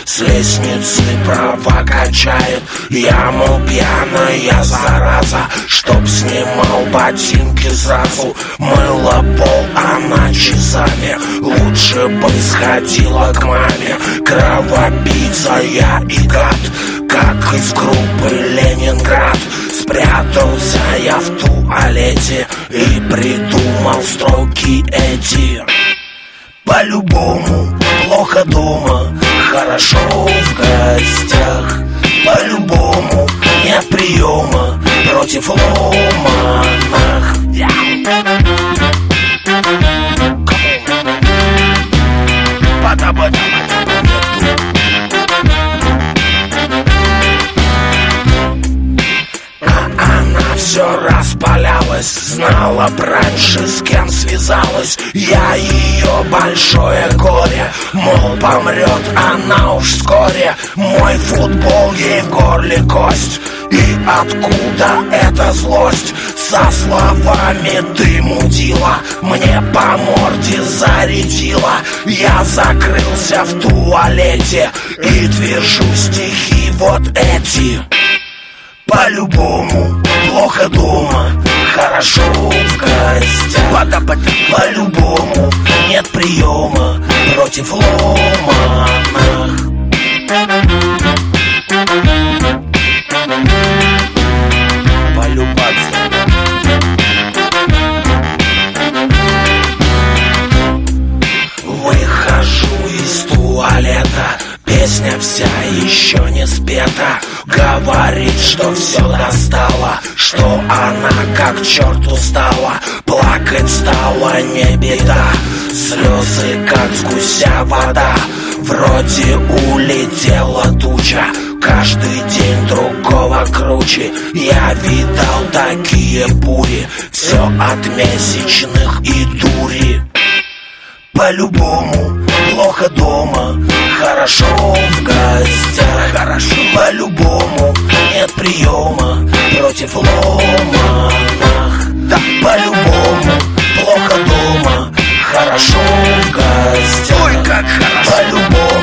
с лестницы права качает. Я, мол, пьяная зараза, чтоб снимал ботинки сразу. Мыла пол она часами, лучше бы сходила к маме. Кровопийца я и гад, как из группы Ленинград. Спрятался я в туалете и придумал строки эти. По-любому плохо дома, хорошо в гостях. По-любому нет приема против ломаных. Все распалялось, знала б раньше, с кем связалась. Я ее большое горе, мол, помрет она уж вскоре. Мой футбол ей в горле кость, и откуда эта злость? Со словами ты, мудила, мне по морде зарядила. Я закрылся в туалете и твержу стихи вот эти. По-любому плохо дома, хорошо в гостях. По-любому нет приема против ломаных. Полюбаться. Выхожу из туалета, песня вся еще не спета. Говорит, что все достало, что она как черт устала. Плакать стала не беда, слезы как с гуся вода. Вроде улетела туча, каждый день другого круче. Я видал такие бури, все от месячных и дури. По-любому плохо дома, хорошо в гостях. Хорошо. По-любому нет приема против ломаных. Да, по-любому плохо дома, хорошо в гостях. Ой, как хорошо. По-любому